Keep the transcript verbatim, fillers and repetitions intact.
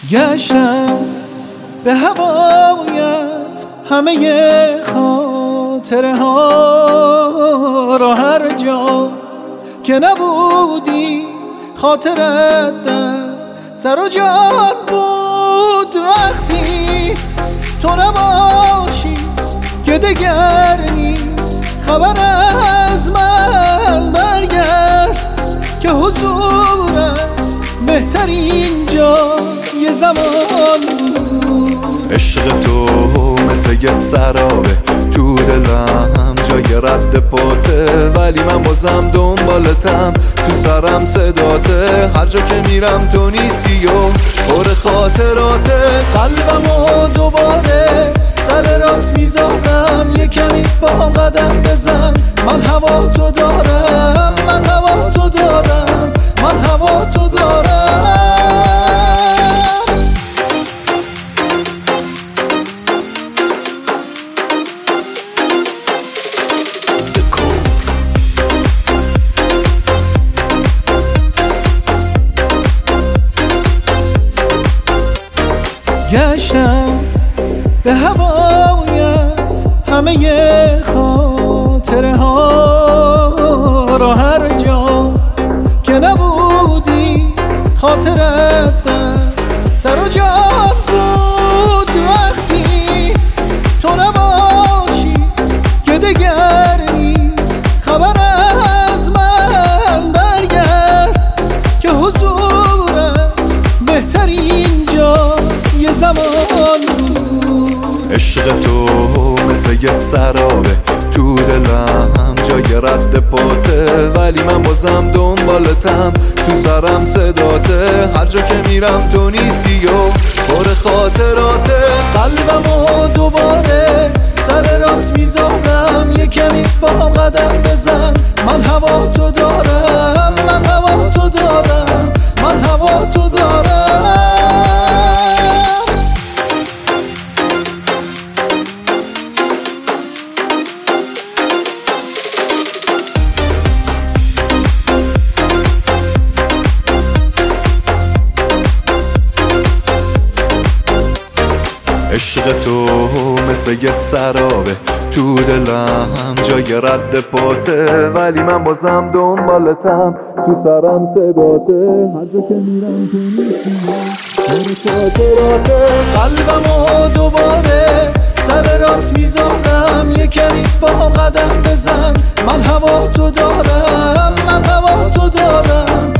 گشتم به هوایت همه خاطره ها را، هر جا که نبودی خاطرت در سر و جان بود. وقتی تو نباشی که دگر نیست خبر از من، برگرد که حضورت بهترین جای زمان بود. عشق تو مثل یه سرابه تو دلم جای رد پاته، ولی من بازم دنبالتم، تو سرم صداته، هر جا که میرم تو نیستی و پر خاطراته. قلبمو دوباره سر راست میذارم، یه کمی با هم قدم بزن. من هوا تو دارم، من هوا تو دارم، من هوا تو دارم. گشتم به هوایت همه خاطره ها را، هر جا که نبودی خاطرت در سر و جان بود. وقتی تو نباشی که دگر نیست خبر از من، برگرد که حضورت بهترین جای زمان بود. عشق تو مثل یه سرابه تو دلم جای رد پاته، ولی من بازم دنبالتم، تو سرم صداته، هر جا که میرم تو نیستی و پر خاطراته. قلبمو دوباره سر راست میذارم، یه کمی با هم قدم بزن. من هوا تو دارم، من هوا تو دارم، من هوا تو دارم. عشق تو مثل یه سرابه تو دلم جای رد پاته، ولی من بازم دنبالتم، تو سرم صداته، هر جا که میرم تو نیستی خاطراته. قلبمو دوباره سر راست میذارم، یه کمی با هم قدم بزن. من هوا تو دارم، من هوا تو دارم،